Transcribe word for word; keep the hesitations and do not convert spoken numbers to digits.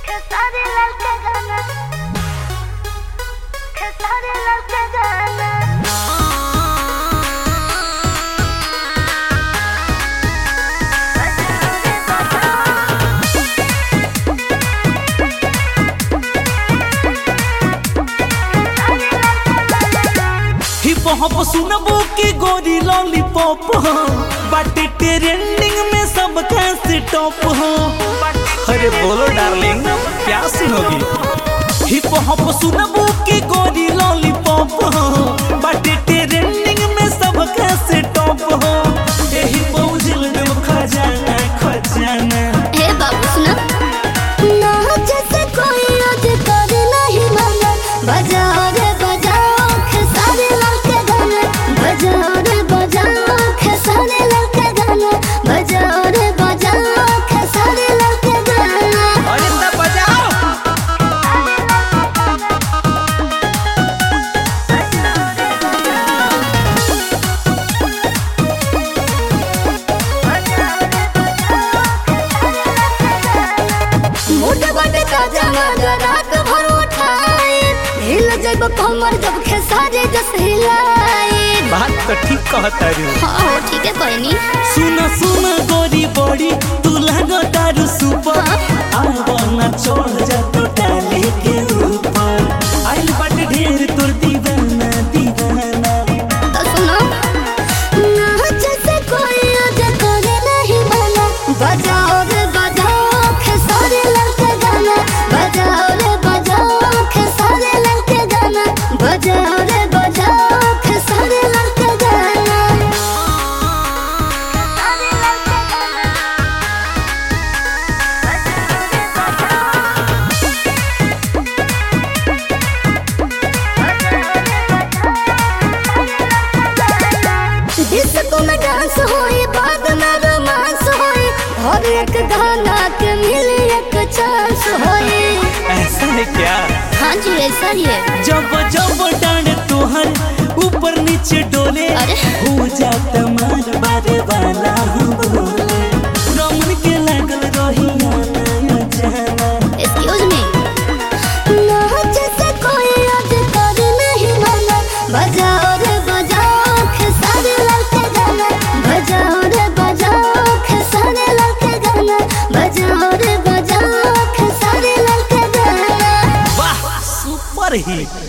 खेसारी लाल के गाना खेसारी लाल के गाना हिप हॉप सुनबो के गोरी लॉलीपॉप हो बाटे ट्रेंडिंग में सब कैसे टॉप हो। अरे बोलो डार्लिंग क्या सुनोगी। हिप हॉप सुनबो के गोरी लॉलीपॉप हो बाटे ट्रेंडिंग में सब कैसे टॉप हो। यही पौजिल दो खजाना खजाना। हे बाबू सुना ना जैसे कोई आज कर नहीं माना बजाओ रे बजाओ खेसारी लाल के गाना बजाओ रे बजाओ खेसारी लाल के गाना बजाओ रे बजाओ खेसारी लाल के गाना। अरे ना बजाओ मोटा बाटे ताजा माजा रात भर उठाए हिल जब कमर जब खेसारी जस हिलाए। बात तो ठीक कहता रू। हाँ हो ठीक है कोई नहीं। सुना सुना गोरी बड़ी तू लगो तारू सुपर आवाना चढ़ जा तो डाले के ऊपर आइल बाटे ढेर तोर दीवाना दीवाना। तो सुनो ना जैसे कोई आज करे नहीं माना बजाओ रे बजाओ खेसारी लाल के गाना बजाओ रे बजाओ खेसारी लाल के गाना बजाओ रे बजाओ खेसारी लाल के गाना। डिस्को में डांस होई बाद में रोमांस होई हर एक गाना के मिले एक चांस होई। ऐसा है क्या। हाँ जी ऐसा ही है। जब जब डांड तोहर ऊपर नीचे डोले अरे। हो जाता मार बारे वाला हम बोले रमन के लागल रही आना जाना। एक्सक्यूज मी ना जैसे कोई आज कर नहीं माना बजाओ रे बजाओ खेसारी लाल के गाना बजाओ रे बजाओ खेसारी लाल के गाना बजाओ रे बजाओ खेसारी लाल के गाना। वाह सुपर हिट।